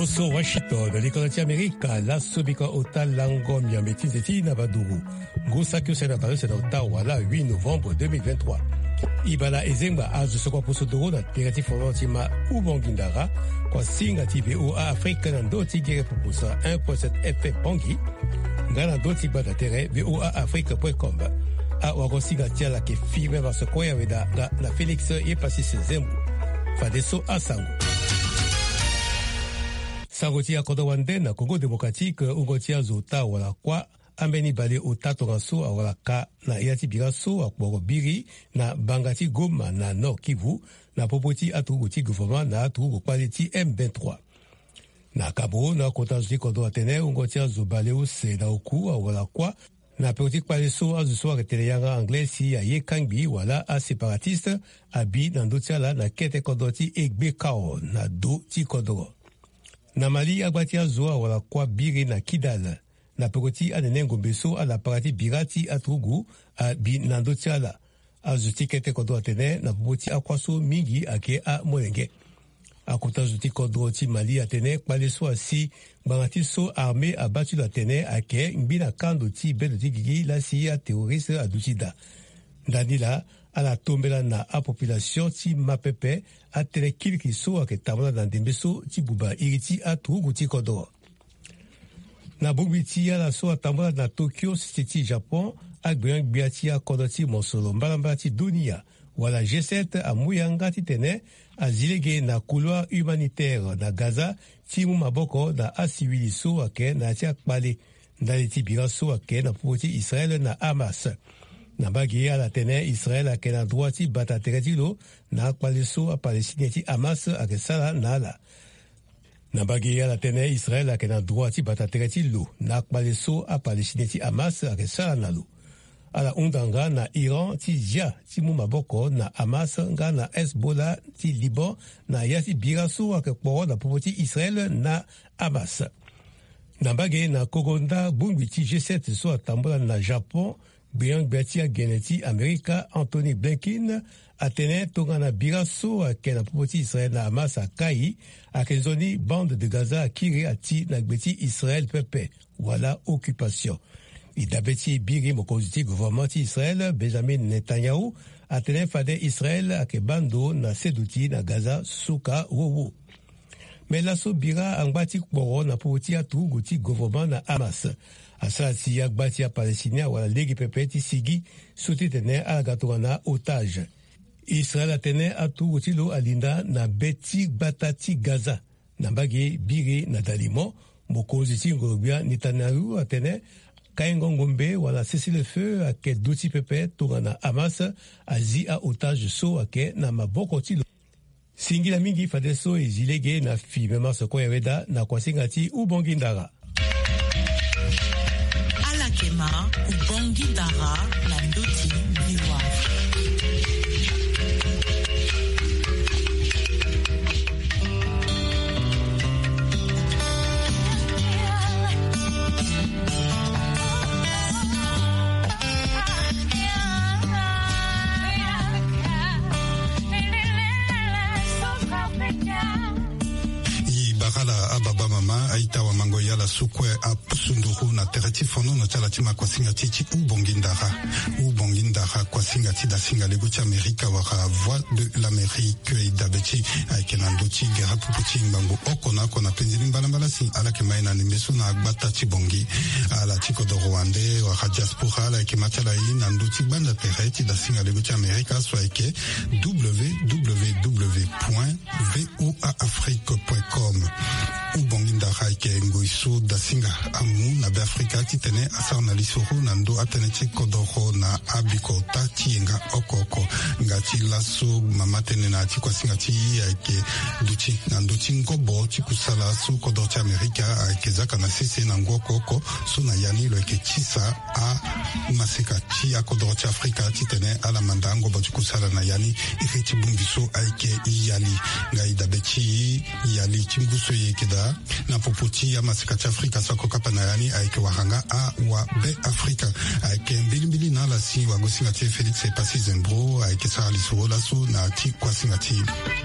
Loso Washington, l'Économie américaine, la Sobika Ota Langom Yametizeti Nabaduru. Ngusakyo Sénateur Sénateur Ottawa, 8 novembre 2023. Ibala Ezenga Azu Sokwa Pusodoro na Terati Forantima Ubongindara, kwa Singa TVA Afrique Nandoti Gere Pupusa 1.7 FM Bangi, Ngana Doti Bada Tere VOA Afrique.com. A Wagosinga Tiala ke firme Vasokoya Veda na Félix Yepassis Zembu. Fadeso Asango. Sangotia Kodowande na Congo démocratique Ungotia Zota wala kwa ambeni bale utato ngaso wala ka na yati biraso akboro biri na bangati Goma na Nord Kivu na popoti atuguti gouvernement na atugu quality M23. Na Kabo na kotazuti kodo atene Ungotia Zobale use na oku wala kwa na politique paleso azuso aketeleyanga anglesi ya yekangbi wala a separatiste abi na ndotiala na kete kodoti egbekao na do ti kodoro. Na Mali agbatia zoa wala kwa biri na Kidal na pekoti anenengo beso ala parati birati atrugu a binando tiala azuti kete kodo atene na popoti akwaso mingi ake a molenge akuta zuti kodo ti Mali atene paleso asi bangati so armé abattu atene ake mbina kando ti bedo ti gigi la siya terroriste aduchida danila ala tombela na a population ti mapepe a tele kiliki so ake tamala na ndembeso ti buba iriti a trugu ti kodo. Na bugbi ti ala so a tamala na Tokyo ti Japon a gbeyan ti a kodo ti monsolo mbalamba ti dunia wala G7 a muyanga ti tene a zilege na couloir humanitaire na Gaza ti mu maboko na a siwili so ake na ti akpale ndali ti bira so ake na popo ti Israel na Hamas. Na bagi ala tene Israel ake na droit ti bata tereti lo na akpaleso a Palestine ti Hamas ake sala na ala. Na bagi ala tene Israel ake na droit ti bata tereti lo na akpaleso a Palestine ti Hamas ake sala na lo. Ala undanga na Iran ti ja ti mu maboko na Hamas nga na Hezbollah ti Liban na yati biraso ake kporo na popo ti Israel na Hamas. Na bagi na Kogonda bungwi ti G7 so atambola na Japon Brian Betia Geneti Amerika Anthony Blinken atene tongana biraso ake na popoti Israel na Hamas akai ake zoni bande de Gaza akiri ati na gbeti Israel pepe wala occupation. Idabeti biri mokoziti gouvernement ti Israel Benjamin Netanyahu atene fade Israel ake bando na seduti na Gaza suka wowo. Mais laso bira angbati kporo na popoti atugu ti gouvernement na Hamas. Asasi ya gbati ya Palestina wala legi pepe ti sigi suti tene alagatonga na otage. Israel atene atu utilo alinda na beti batati Gaza. Na bagi biri na dalimo mokozi ti ngorobia Netanyahu atene kaingo ngombe wala cessez le feu ake duti pepe tonga na Hamas azi a otage so ake na maboko tilo. Singila mingi fadeso ezilege na fimema soko ya weda na kwasinga ti ubongindara. Kema Ubongindara na Ndoti Biwa. Ababa mama aita wa mangoya la sukwe a pusunduru na tereti fono na chala tima kwa singa titi ubongindara kwa singa tida singa lego ti Amerika waka voix de l'Amérique e dabeti aikenando ti gera puputi mbangu okona kona penzini mbala si ala kemaina nimbeso na agbata ti bongi ala tiko do Rwande waka diaspora ala ke matala ina ndo ti banda tereti da singa lego ti Amerika so aike www.voaafrique.com ubongindara ike ngoiso da singa amu na Afrika ti tene asar na lisoro na ndo atene ti kodoro na abiko ta ti nga okoko nga ti laso mama tene na ti kwa singa ti ike duti na ndo ti ngobo ti kusala so kodoro ti Amerika ike zaka na sese na ngokoko so na yani lo ike tisa a maseka ti akodoro ti Afrika ti tene ala manda ngobo ti kusala na yani ike ti bumbiso ike yali nga idabe ti yali ti mbuso ye kida na popoti ya masika ti Afrika sako kapa na yani aike wahanga a wa be Afrika aike mbilimbili na la si wa gosinga ti Felix Epasi Zembro aike sa lisoro la so na ti kwa singa ti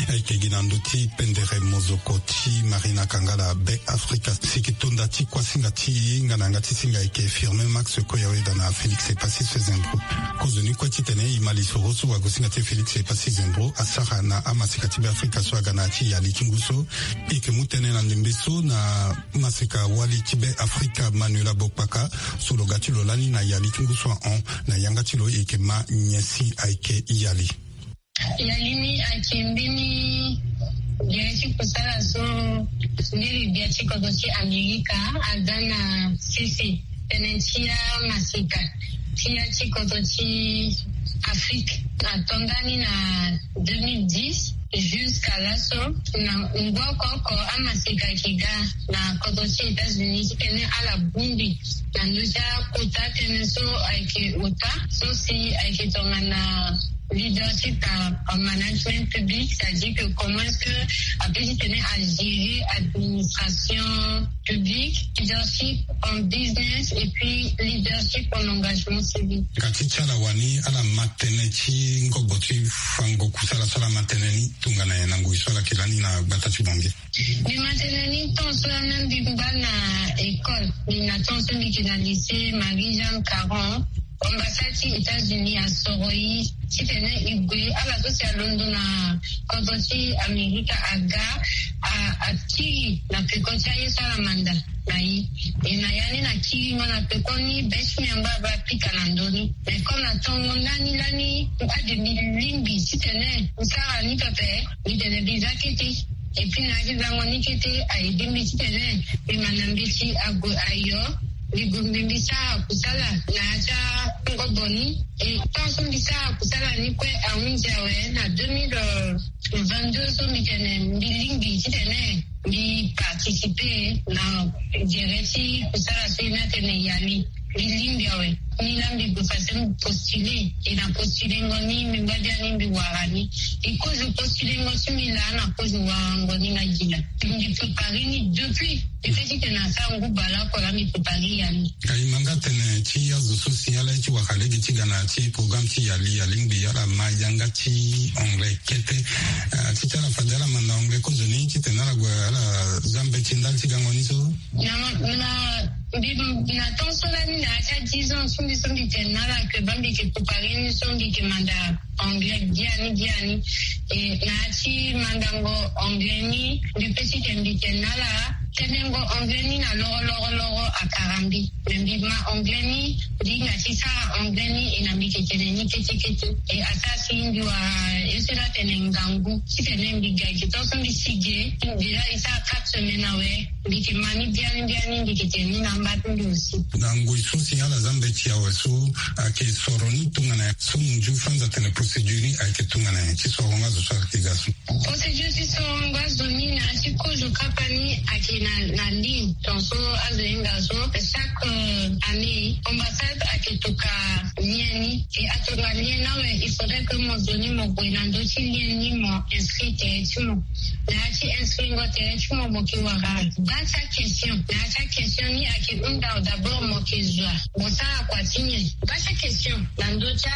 ke ginando ti pendere mozoko ti Marina Kangala be Afrika sikitonda ti kwasinga ti ngananga ti singa ke firme Max Koyawe dana Felix Epasi Zembro kozoni kwa ti tene imali soroso wa gosinga ti Felix Epasi Zembro asara na amasika ti be Afrika so gana ti yali kinguso ike mutene na ndembeso na masika wali ti be Afrika Manuela Bokpaka solo gati lolani na yali kinguso on na yanga ti lo ike ma nyesi aike yali yalini akimbini gereti kusala so ndiri biachi kodochi Amerika agana sisi penetia masika tia chikodochi Afrique atongani na 2010 jusqu'à l'asso na ngoko amasika kiga na kodochi États-Unis kene ala bumbi na ndoja kota kene so aike uta so si aike tongana leadership en management public, c'est-à-dire que comment est-ce que après je tenais à gérer administration publique, leadership en business et puis leadership en engagement civique. Katichala wani ala matenechi ngoboti fango kusala sala mateneni tungana ya nangu isola kilani na batati bonge. Ni mateneni tonso na mbimba na école, ni na tonso na lycée Marie-Jeanne Caron. Ambassade États-Unis à Soroi, si tenait Igwe, à la société à Londres, na Kodochi, Amerika, Aga, à Kiri, na Pekocha, Salamanda, naï, et Nayani, na Kiri, na Pekoni, Beshmiamba, Pikanandoni, mais comme la Tongo, Lani, pas de Limbi, si tenait, Oussara, ni Pepe, ni tenait Bizaketi. Et puis, Nazi Zamoni, qui était à Edimbi, si tenait, et Manambichi, Ayo, Libumbisa kusala na acha ngoboni et tant mbisa kusala ni kwe awinjawe na 2022 so mikene mbilingi tene ni participer na gereti kusala sina tene yali bilingi awe ni lambi kufase postuler ina postuler ngoni mbadia ni mbiwarani ikozo postuler ngoti milana kozo wangoni ngajila ndi préparer ni depuis effectivement na sangu bala ko la mi préparer yani kaimanga tene ti yazo social ti wakalegi ti gana ti program ti yali yalimbi yala mayanga ti anglais kete ti tala fadela manda anglais kozo ni ti tena la ala zambe ti ndal ti gangoni so na tonsolani na acha 10 ans sombi tenala que bambi ke préparer ni sombi ke manda anglais diani et na achi mandango anglais ni du petit tembi tenala tenengo anglais ni na loro akarambi mbima anglais ni dinga sisa anglais ni inambike teneni kete et asasi ndiwa yesera tenengangu sitenembi gaji tosombi sige ndira isa 4 semaines awe biki mani diani ndike teneni nambatu ndosi nango isusi yala zambe ti awesu ake soroni tungana so nju fanza tene procedure ake tungana ti soronga zo sa kigasu procedure ti soronga zoni na sikojo kapani ake na ligne tonso azenga so chaque année ambassade ake toka lieni et atoka lieni nawe il faudrait que mon zoni mo boinando ti lieni mo inscrit timo na ti inscrit ngo timo mo ki wara dans sa question ni ake d'abord mon question bon ça kwatini dans sa question landocha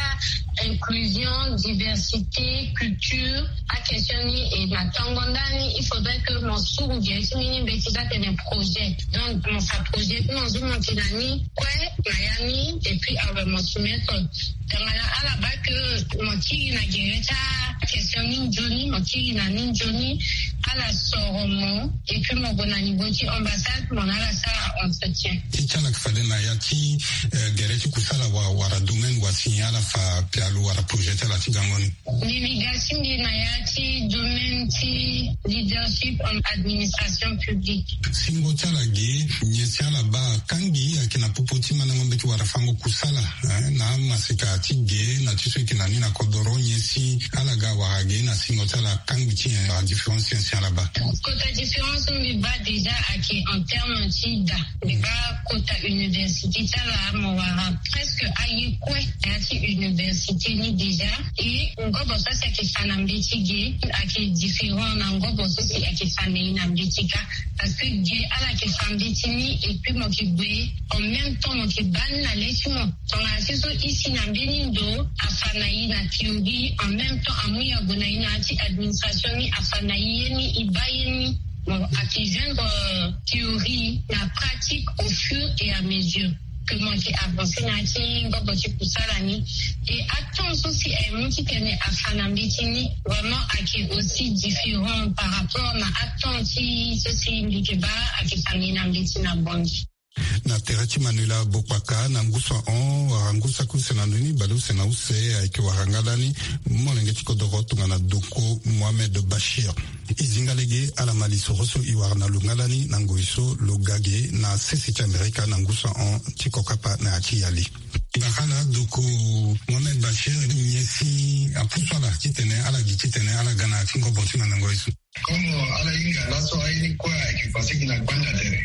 inclusion diversité culture a question ni et na tangondani il faudrait que mon sourd ni betiza tene projet donc mon sa projet non zoom kinani kwe mayani et puis avec mon soumettre kamala ala ba que mon tigi na gereta question ni joni mon tigi na ni joni ala soromo et puis mon bonani boti ambassade mon ala sa entretien tichana kfale na yati gereti kusala wara domaine wa signala fa pialu wara projet la tigangoni navigation di na yati domaine ti leadership en administration publique singo chala ge nyesala ba kangi akina popoti mana ngombe ti wara fango kusala na masika ti ge na tiso kina ni na kodoro nyesi ala ga wara ge na singo chala kangi ti la différence là-bas. Côté différence, on va déjà en termes de côté université, ça là, presque à y quoi, université ni déjà, et on va ça c'est que ça n'a mbechige ake différent na ngobo sosi ake famille na mbechika parce que Dieu ala ke fambetini et puis mo ke bwe en même temps mo ke ban na lesimo tonga siso ici na mbenindo afana ina théorie en même temps amuya gona ina ati administration ni afana yeni ibayeni ake joindre théorie na pratique au fur et à mesure que moi qui avancé nati ngobo qui pusalani et attends aussi mon qui tenait à fanambitini vraiment qui aussi différent par rapport na attenti ceci ndikeba qui famille nambitina bonji na terati Manuela Bopaka na ngusa on warangusa kusenanduni balu senause aiki warangalani molenge tikodoro tungana doko Mohamed Bashir izingalege ala maliso roso iwarna lungalani na ngoiso logage na sesi Amerika na ngusa on tikokapa na akiyali bakala doko Mohamed Bashir nyesi apusala kitene ala gana kingo botina na ngoiso como ala inga laso aini kwa ekipasi kina kwanda tere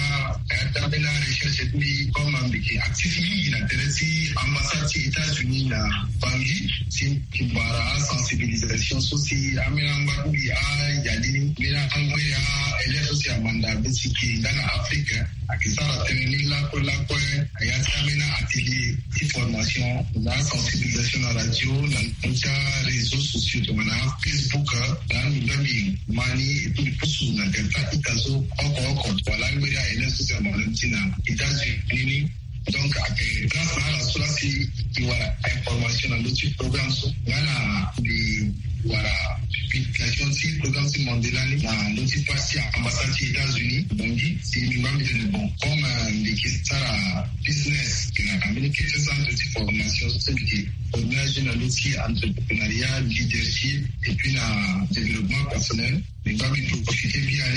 tabela recherche ni comme ambiki actif mingi na teresi ambassade États-Unis na bangi si kibara sensibilisation soci amilamba kubi yali mina angwea ele soci amanda besiki ngana Afrique akisara teneni la ko ayati amena atelier information na sensibilisation na radio na réseaux sociaux de Facebook na ndami mani et pusu na delta itazo oko wala ngwea ele soci amanda États-Unis donc grâce à la solasi qui voilà information dans d'autres programmes ngana di voilà publication si programme si mondial na d'autres parties ambassade des États-Unis donc c'est minimum de bon comme les sara business qui na communication centre de formation c'est qui organisation dans l'outil entrepreneuriat leadership et puis na développement personnel mais va profiter bien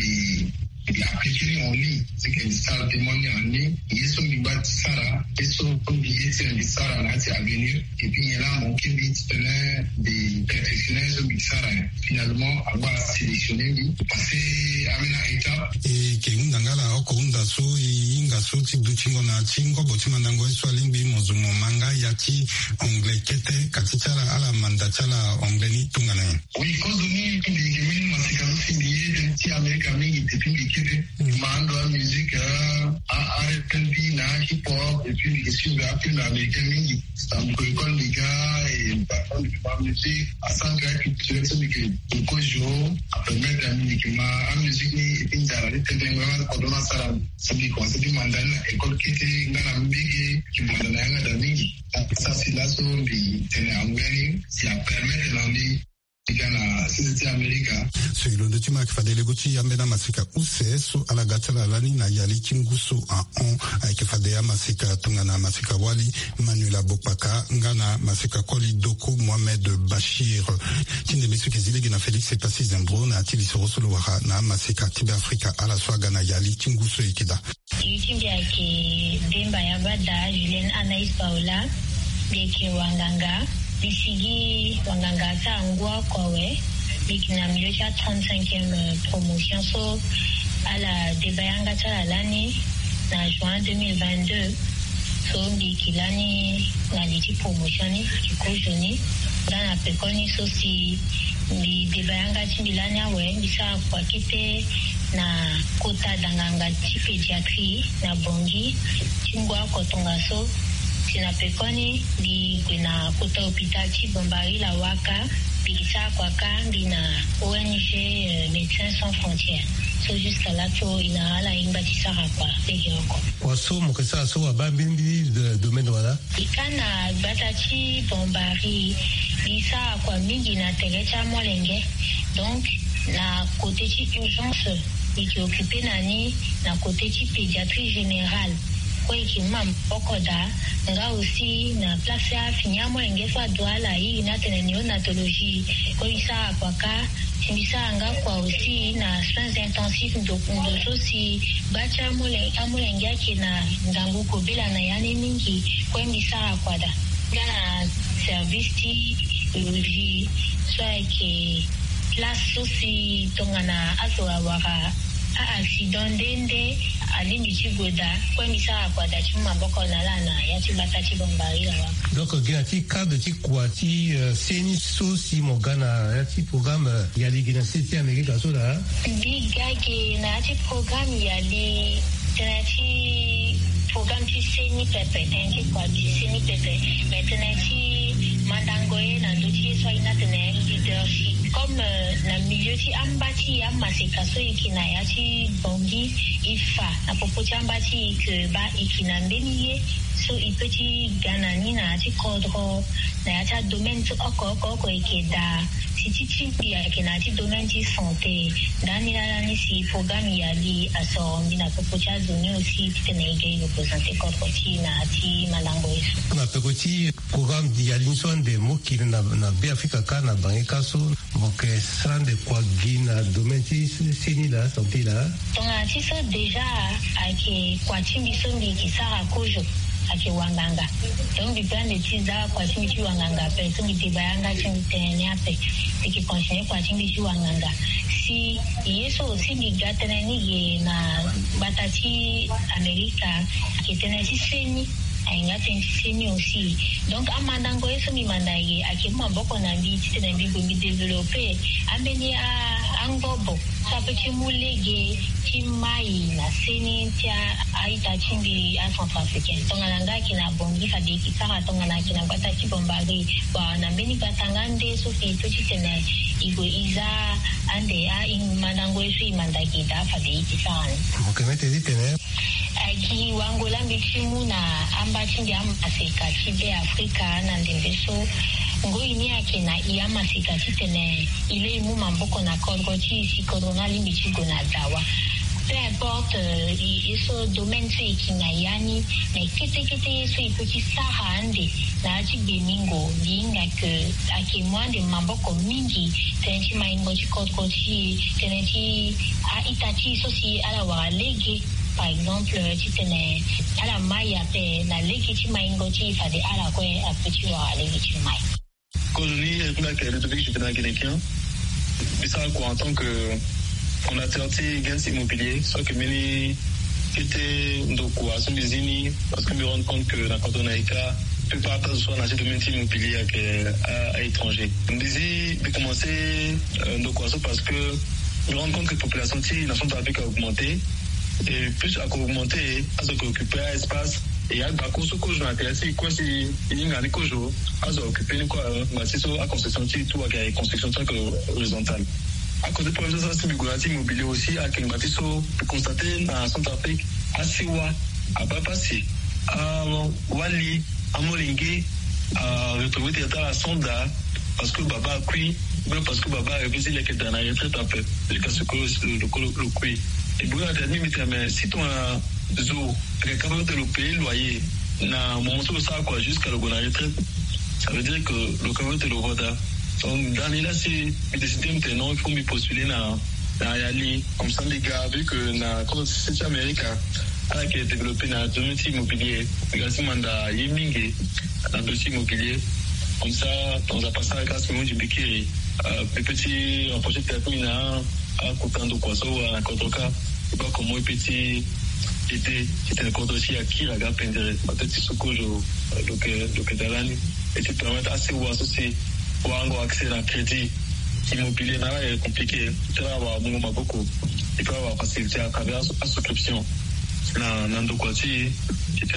et appliquer en ligne, c'est qu'une salle témoigne en ligne, il y a son bibat Sara, et son billet de Sara là, c'est à venir, et puis il y a là mon kébit des perfectionneurs de Sara, finalement, avoir sélectionné, passer à une étape. Et qui est un okunda so, inga so, tibutingo na tingo, botimandango, swalingbi, mozumo manga, yati, anglais, kete, katichara, ala mandachala, anglais, ni tungana. Oui, cause de nous, les gamins, c'est comme si billet, si Américain, il était plus mando a musique R&B na hip hop et puis les films américains mingi stamko école les gars et parfois de musique à sangra culturel c'est que kojo a permettre la musique ni indara les télévisions kodona sara c'est quoi c'est du mandana école qui était ngana mbigi qui mandana ngada mingi ça c'est là so bi tene angwani si a permettre l'andi Ghana, c'est America. Sur le document qui fait des légoti amena masika useso ala gatala lani na yali kinguso a on avec fadea masika tungana masika wali Manuela Bopaka ngana masika koli doko Mohamed Bashir tinde mesuke zilegi na Félix Epasi Zembro na atili sorosolo wara na masika tibe Afrika ala swaga na yali kinguso ikida YouTube yake Demba Yabada Julien Anaïs Paola Beki Wanganga Bisigi Wanganga Tangwa Kwawe Bikina Milocha 35e promotion so à la Debayanga Talalani na juin 2022 so Bikilani na liti promotion ni kikojoni dans la pekoni so si bi Debayanga Timbilani awe bisa kwa kite na kota danganga ti pédiatrie na bongi tingwa kotonga so sina pekoni di kuna kota hospital ti bombari la waka bikisa kwa kambi na ONG Médecins Sans Frontières so jusqu'à là to ina ala imba ti sara kwa peke oko waso mokesa so abambindi domaine wala ikana bata ti bombari bisa kwa mingi na terecha molenge donc na côté ti urgence qui occupé nani na côté ti pédiatrie générale qui m'a pokoda nga aussi na place ya finyamo engefa douala hii na tena neonatologie ko isa kwaka timbisa nga kwa aussi na soins intensifs ndo si bacha amulenge yake na ndangu kobela na yani mingi ko mbisa kwada na service ti urologie soit que place aussi tongana azo awara accident dende alimi chigoda kwa misa kwa dachi maboko na lana ya chibata chibombari la. Donc gati cadre ti kwati seni so si mogana ya ti programme ya li gina seti Amerika so da. Bigage na ti programme ya li tenati programme ti seni pepe tenki kwa ti seni pepe maintenant ti mandangoe na nduti so ina tene leadership comme na milieu ti ambati ya maseka so ikina ya ti bongi ifa na popoti ambati ke ba ikina mbeniye so ipeti ganani na ti kodro na ya ta domaine to oko ikeda titi ya kina ti domaine ti santé dani la ni si programme ya li aso mbina popoti azoni aussi tene ige représenter kodro ti na ti malango isu na pekoti programme ya linson de moki na be Afrika ka na bangeka so moke srande kwa gina domaine ti seni la santé la tonga ti so déjà ake kwa chimbi so mbi kisara kojo ake wanganga donc bi plan de tiza kwa chimbi chi wanganga pe so mbi bayanga chimbi tene ape tiki continue kwa chimbi chi wanganga si yeso si ni gatene ni ye na batati Amerika ke tene si seni ainga seni aussi donc amandango yeso mi mandaye ake maboko na mbi tene mbi go mi développer ambeni angobo sapeti mulege timai na seni tia aita chimbi a Centrafricain tonga nanga kina bongi fade kitara tonga na kina bata chibombari ba na mbeni batangande so fi tuchi tene igo iza ande a in mandango yeso imandage da fade kitara mokemete ditene aki wangola mbichimu na amba chindi amaseka chibe Afrika na ndembeso ngo ini yake na iyama sikatitene ile imu mamboko na kodro chi si corona limbichigo na dawa peu importe iso domaine so ikina yani na kete so ipoki sahande na achi bemingo linga ke ake mwande mamboko mingi tenchi maingo chi kodro chi tenchi a itachi so si ala wa lege par exemple tu tenais à la maille après la légitime ingoti fade à la kwe apeti wa légitime mai Kojoni est là que le public je tenais guinéen mais ça quoi en tant que fondateur de Gens Immobilier soit que mini était donc quoi son bizini parce que me rendre compte que la Cotonaïka peut pas de soit dans le domaine immobilier à étranger on disait de commencer donc quoi parce que me rendre compte que la population de la nation d'Afrique a augmenté et plus à augmenter à ce qu'occuper espace et à bako ce que je m'intéresse quoi si il y a des cojo à ce occuper quoi bâtisse à construction tout à construction horizontale à côté pour ça c'est du immobilier aussi à quel bâtisse constater dans Centrafrique à Siwa à Bapassi à Wali à Molingue à retrouver des états à Sonda parce que Baba a cuit parce que Baba a révisé les quêtes dans la retraite un peu jusqu'à ce que le cuit et vous avez dit mais si ton zoo est capable de le payer loyer na moment où ça quoi jusqu'à le bon retraite ça veut dire que le capable de le voter donc dans les là c'est décidé maintenant il faut me postuler na Yali comme ça les gars vu que na quand c'est Amérique à qui est développé na domaine immobilier grâce à mandat Yemingue dans dossier immobilier comme ça on a passé grâce au du Bikiri petit un projet terminé à Kokando Kwaso à Kotoka et pas comment petit était le compte aussi à qui la gare pendrait peut-être ce que je dalani et tu permets assez ou associer pour avoir accès à crédit immobilier là est compliqué tu vas avoir beaucoup et peut avoir facilité à travers la souscription dans le quartier c'était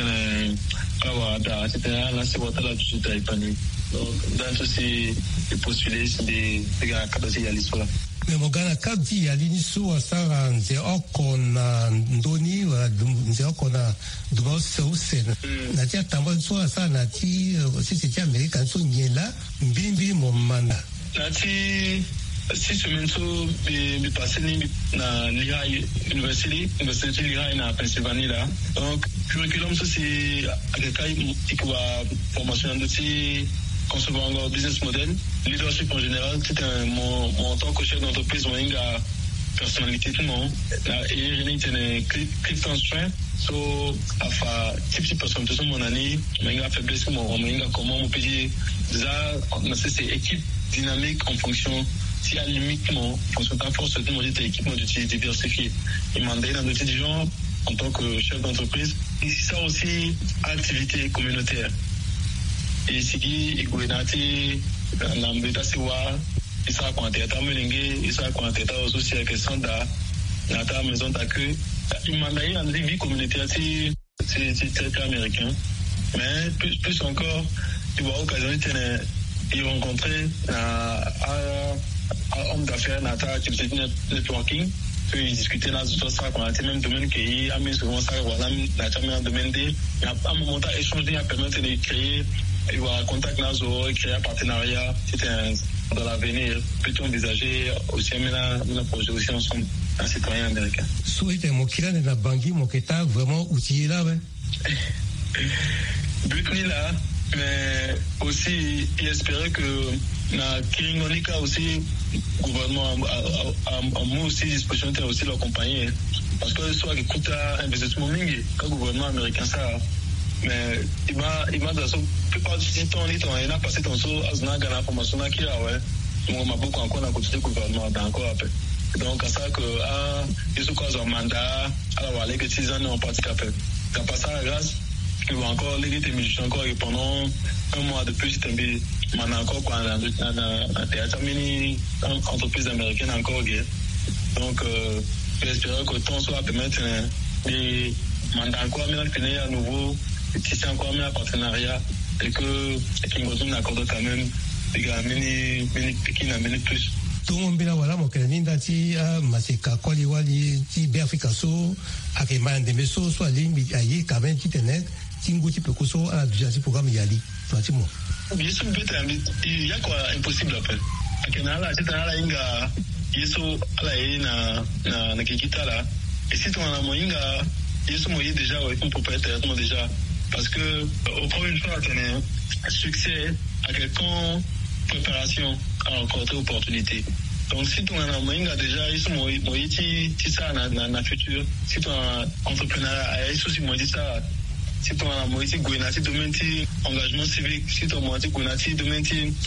avoir c'était là c'est votre là tu t'as épanoui donc dans ceci les postulés c'est des gars capables à l'histoire me mogana kabdi ya linisu asara nze oko na ndoni wa nze oko na duba se na tia tambo so asara na ti sisi ti Amerika so nyela mbimbi mo manda na ti si semaine so bi passé ni na Lehigh University Lehigh na Pennsylvanie là donc curriculum so c'est avec quoi formation de ti concevoir un business model, leadership en général, c'est mon tant que chef d'entreprise, on a une personnalité tout le monde. Et j'ai une Clifton Strength, so afa type personne tout mon année, on a une faiblesse, on a comment on peut dire ça, c'est équipe dynamique en fonction si à limite mon consultant force de mon équipement d'utilité diversifiée. Il m'a donné dans d'autres gens en tant que chef d'entreprise. Et ça aussi, activité communautaire. Et si il gouvernati dans l'état siwa, il s'est compté à Melingue, il s'est compté à aussi avec Sanda, dans ta maison d'accueil. Il m'a donné dans vie communautaire, c'est américain. Mais plus encore, il va occasion de rencontrer un homme d'affaires dans ta activité de networking. Puis discuter là sur ça qu'on a même domaine qui a mis souvent ça voilà la chambre domaine il y a un moment d'échanger à permettre de créer il va contact là sur créer un partenariat c'était dans l'avenir peut-on envisager aussi un projet aussi ensemble un citoyen américain. Souhaitez mon kiran de la Bangui mon keta vraiment outillé là ouais. But ni là mais aussi espérer que na Kiringonika aussi gouvernement a moi aussi disposition de aussi l'accompagner parce que soit qui coûte un investissement mingi que gouvernement américain ça mais il m'a dans son plupart du temps il a passé ton saut à zona gana formation là qui là ouais on m'a beaucoup encore à côté gouvernement encore après donc à ça que ils sont quoi un mandat alors aller que 6 ans en pratique après t'as pas ça grâce il va encore les musiciens encore et pendant un mois de plus maintenant encore quand dans théâtre mini entreprise américaine encore gay donc j'espère que ton soit permettre des mandats encore mais tenir à nouveau tisser encore un partenariat et que Kingozo n'accorde quand même des gars mini Pékin mini plus tout le monde là voilà mon candidat ti maseka kwali wali ti Africaso akema ndemeso soit ligne ayi quand même ti tenet tinguti pekoso à déjà ce programme yali pratiquement bien sûr il y a quoi impossible après akenala titana inga yeso ala na kikita là et si tu en as moinga yeso moye déjà ouais comme propriétaire déjà parce que au premier fois tenir succès à quelqu'un préparation à rencontrer opportunité. Donc si tu as moinga déjà yeso moye ti ça na futur si tu as entrepreneuriat yeso si moye ça si tu as moitié gouvernati domaine engagement civique si tu as moitié gouvernati domaine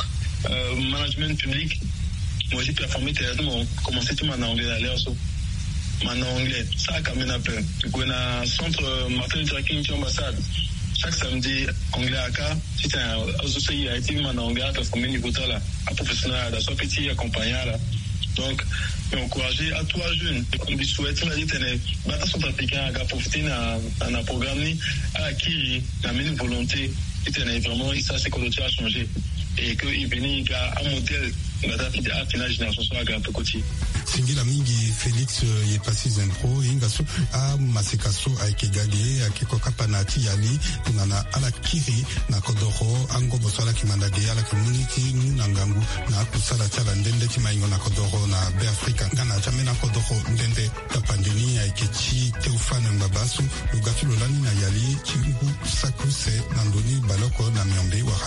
management public moitié performer théâtrement commencer tout en anglais à l'air maintenant anglais ça quand même un peu gouvernat centre Martin Luther King ambassade chaque samedi anglais à cas si tu as aussi été en anglais à performer niveau là à professionnel à soit petit accompagné là donc encourager à toi jeune on lui souhaite la dit tenez bata sont africains à profiter dans un programme à qui la même volonté et tenez vraiment ça c'est que le a changé et que il venait un modèle à la génération soit à peu côté Singila mingi Félix ye passé zentro ingaso a masekaso aikegage akikoka panati yali tunana ala kiri na kodoro ango bosala kimandage ala community nunangangu na kusala chala ndende timaingo na kodoro na be Africa ngana chamena kodoro ndende tapandeni aikechi teufana ngabasu lugatu lolani na yali chingu sakuse nandoni baloko na miombe wa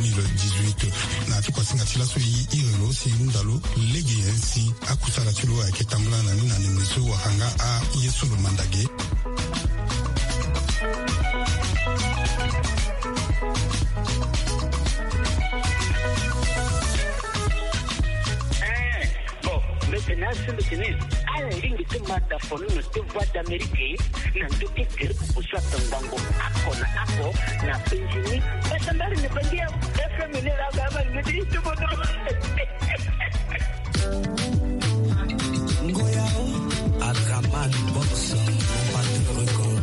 2018 na tukwa singa tilaso irelo si ndalo legi ensi akusala tulo akitambula na nina nimiso wahanga a yesu mandage maintenant sur le tennis à la ligne de mata fonu no te voix d'Amérique na ndoke que o soit tango akona ako na penjini pasambari ne bandia FM ne la gaba ne di to bodo Ngoyao Akraman Boxer mon patron record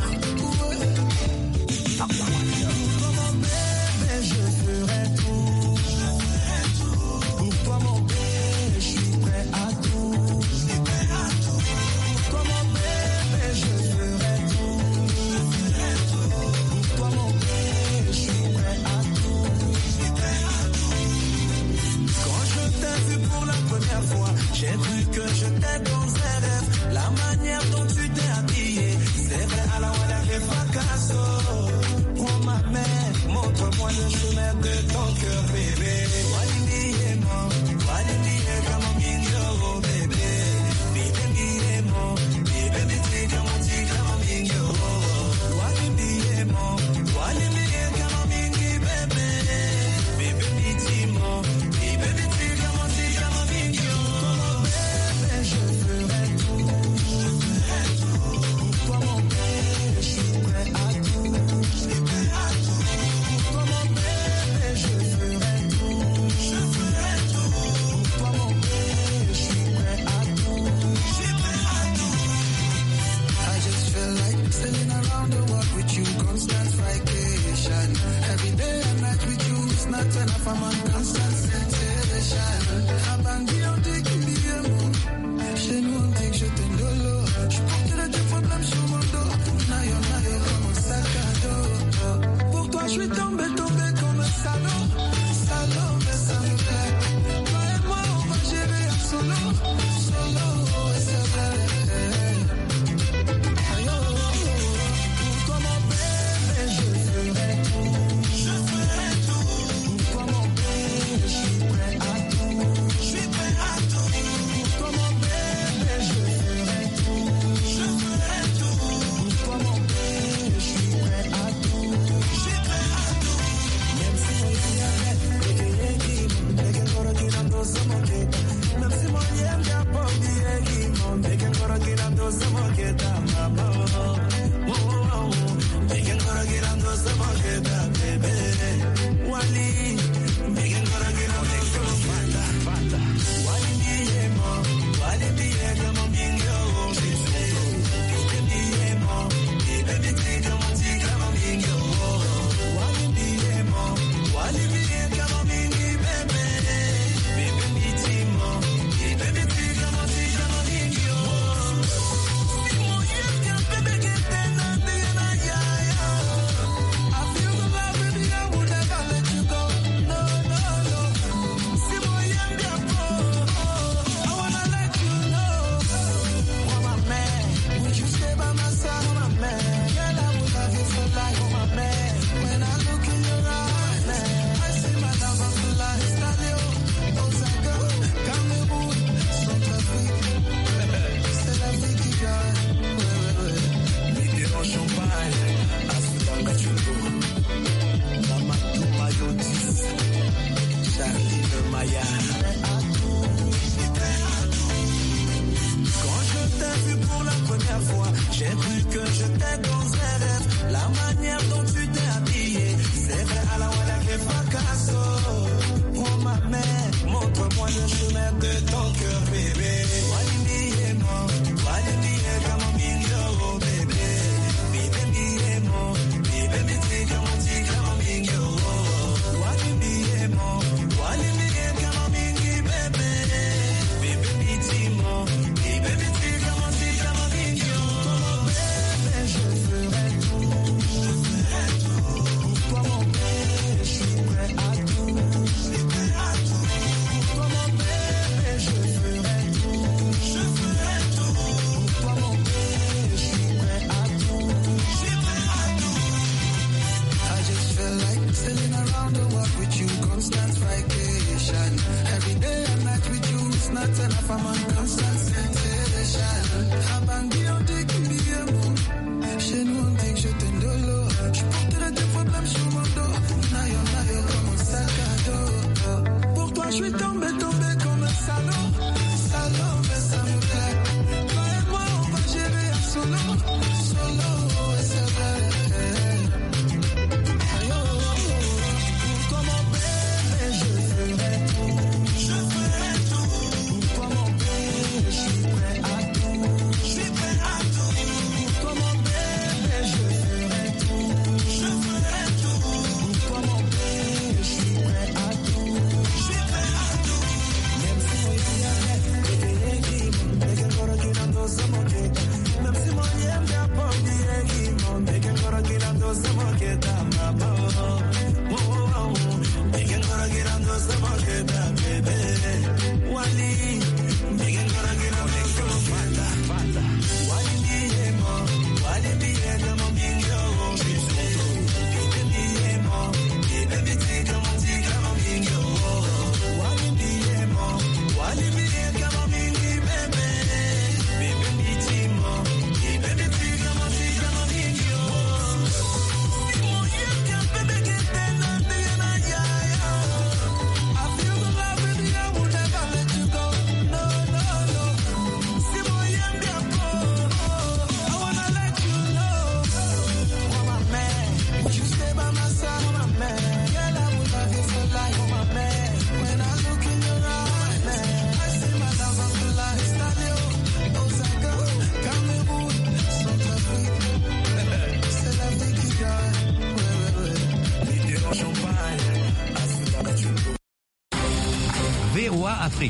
comment bébé je ferai tout pour toi mon bébé je suis prêt à tout comment bébé je ferai tout pour toi mon bébé je suis prêt à tout quand je t'ai vu pour la la femme en constant sensation. Abandi, on dit qu'il y a mon. Chez nous, on dit que je t'aime de l'eau. Je porterai des problèmes sur mon dos. Nayo, comme un sac à dos. Pour toi, je suis tombé comme un salaud. Salaud, mais ça me plaît. Toi et moi, on va gérer un solo. Solo, et c'est vrai. Ayo, pour toi, mon bébé, je ferai tout. Je ferai tout. Pour toi, mon bébé, je suis prêt à tout. Je suis prêt à tout. Pour toi, mon bébé, je ferai tout. Je ferai tout. Pour toi, mon bébé, je suis prêt à tout. Je suis prêt à tout. Même si mon lien est mais que ancora tirando siamo quieta. Même si mon lien est pas bien mais que ancora tirando siamo quieta. Mais que ancora tirando siamo quieta, baby. Wali, mais que ancora tirando siamo quieta. Wali diemo, wali diemo mon bingo. Diemo, baby tika mon tika mon bingo. Wali diemo, wali diemo mon bingo, baby. Baby ditimo, baby tika mon tika mon bingo. Si mon yeux can baby get that nothing na ya. I feel the love baby, I would never let you go. No, no, no. Si mon yeux can I wanna let you know. Oh my man, would you stay by my side? Oh my man, girl I would love you for life. Oh my man, when I look in your eyes, man, I see my love of the life. Stalio, Osaka, Cameroon, Centrafrique. C'est la vie qui gagne. Mettez en champagne, Aslan Gachugo, Mamadou Mayotis, Charlie de Maya. Quand je t'ai vu pour la première fois, j'ai cru que j'étais dans un rêve. La manière dont tu t'es habillée, c'est vrai à la Walla que fracasso. Prends ma main, montre-moi le chemin de ton cœur, bébé. Walimiemo, comme un bingo, bébé. Bibemiemo, tika mon tika mon bingo. Walimiemo, comme un bingo, bébé. Bibemidimo, tika mon tika mon bingo. Bébé, je ferai tout. Je ferai tout. Pour toi, mon bébé, je suis prêt à tout. Je suis prêt à tout. Pour toi, mon bébé, je ferai tout. Je ferai tout. Pour toi, mon bébé, je suis prêt à tout. Je suis prêt à tout. I just feel like sailing around the world with you, constant vacation. Every day and night with you, it's not enough, I'm on constant sensation. Abandi, on dit qu'il y a mon. Chez nous, on dit que je t'aime de l'eau. Je porterai des problèmes sur mon dos. Nayo, comme un sac à dos. Pour toi, je suis tombé